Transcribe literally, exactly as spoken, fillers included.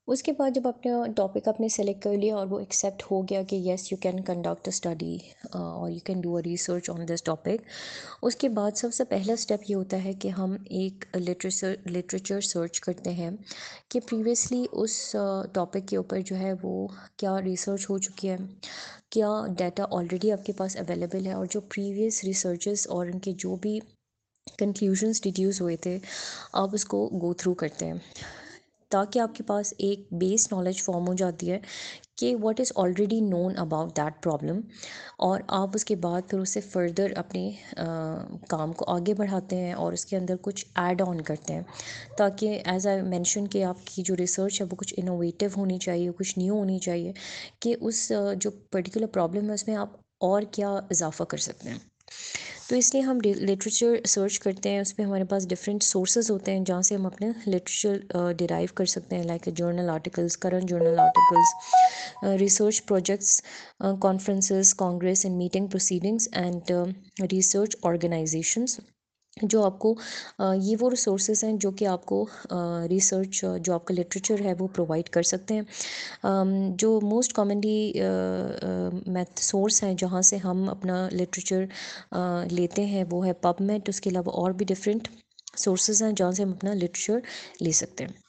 اس کے بعد جب اپنا ٹاپک آپ نے سلیکٹ کر لیا اور وہ ایکسیپٹ ہو گیا کہ yes you can conduct a study اور you can do a research on this topic, اس کے بعد سب سے پہلا اسٹیپ یہ ہوتا ہے کہ ہم ایک لٹریچر لٹریچر سرچ کرتے ہیں کہ پریویسلی اس ٹاپک کے اوپر جو ہے وہ کیا ریسرچ ہو چکی ہے، کیا ڈیٹا آلریڈی آپ کے پاس اویلیبل ہے، اور جو پریویس ریسرچز اور ان کے جو بھی کنکلیوژنس ڈیڈیوس ہوئے تھے آپ اس کو گو تھرو کرتے ہیں، تاکہ آپ کے پاس ایک بیس نالج فارم ہو جاتی ہے کہ what is already known about that problem, اور آپ اس کے بعد پھر اسے فردر اپنے کام کو آگے بڑھاتے ہیں اور اس کے اندر کچھ ایڈ آن کرتے ہیں، تاکہ ایز آئی مینشن کہ آپ کی جو ریسرچ ہے وہ کچھ انوویٹیو ہونی چاہیے، کچھ نیو ہونی چاہیے، کہ اس جو پرٹیکولر پرابلم ہے اس میں آپ اور کیا اضافہ کر سکتے ہیں۔ تو اس لیے ہم لٹریچر سرچ کرتے ہیں، اس میں ہمارے پاس ڈفرینٹ سورسز ہوتے ہیں جہاں سے ہم اپنے لٹریچر ڈیرائیو کر سکتے ہیں، like journal articles, current journal articles, research projects, conferences, congress and meeting proceedings and research organisations, جو آپ کو یہ وہ ریسورسز ہیں جو کہ آپ کو ریسرچ جو آپ کا لٹریچر ہے وہ پرووائڈ کر سکتے ہیں۔ جو موسٹ کامنلی میتھ سورس ہیں جہاں سے ہم اپنا لٹریچر لیتے ہیں وہ ہے پب میٹ، اس کے علاوہ اور بھی ڈفرینٹ سورسز ہیں جہاں سے ہم اپنا لٹریچر لے سکتے ہیں۔